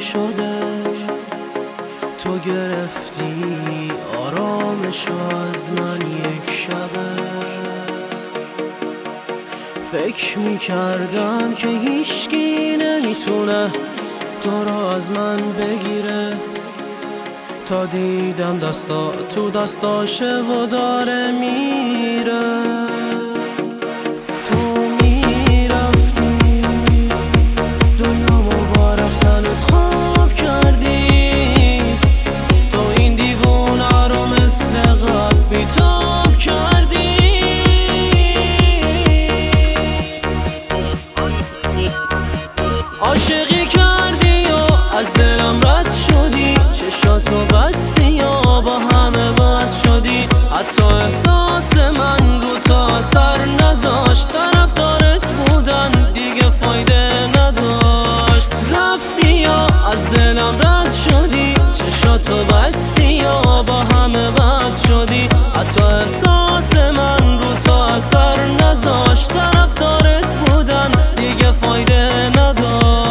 شده. تو گرفتی آرامشو از من یک شبه. فکر میکردم که هیچکی نمیتونه تو رو از من بگیره، تا دیدم دستا تو دستاشه و داره میره. تو میرفتی دنیامو با رفتنت خواب کردی. تو این دیوونه رو مثل قبل بیتاب کردی. عاشقی کردی و از دلم رد شدی، چشاتو بستی و با همه بد شدی. حتی احساس من رو تا اثر نذاشت، طرفدارت بودن دیگه فایده نداشت. رفتی و از دلم رد شدی، چشاتو بستی و با همه بد شدی. حتی احساس من رو تا اثر نذاشت، طرفدارت بودن دیگه فایده نداشت.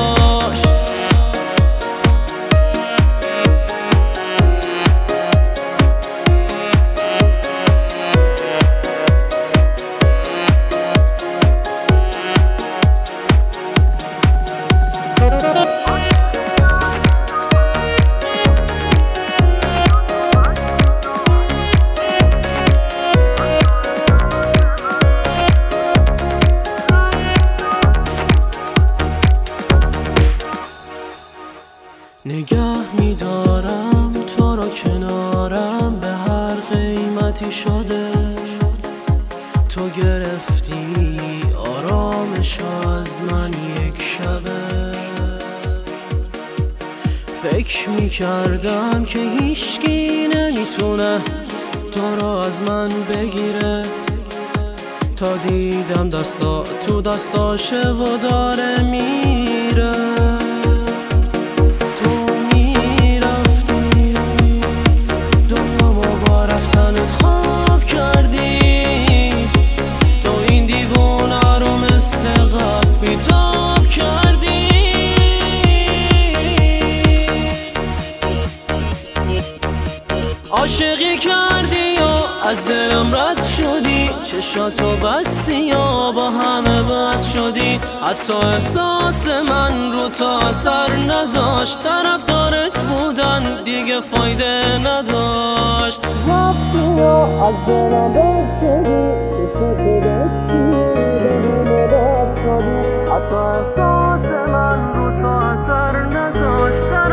نگه میدارم تو رو کنارم، به هر قیمتی شده. تو گرفتی آرامش از من یک شبه. فکر میکردم که هیچکی نمیتونه تو رو از من بگیره، تا دیدم دستا تو دستاشه و داره میره. بیتاب کردی. عاشقی کردی و از دلم رد شدی، چشاتو بستی و با همه بد شدی. حتی احساس من رو تا اثر نذاشت، طرفدارت بودن دیگه فایده نداشت. رفتی و از دلم رد شدی، چشاتو بستی و با همه بد شدی. حتی احساس من رو تا اثر نذاشت.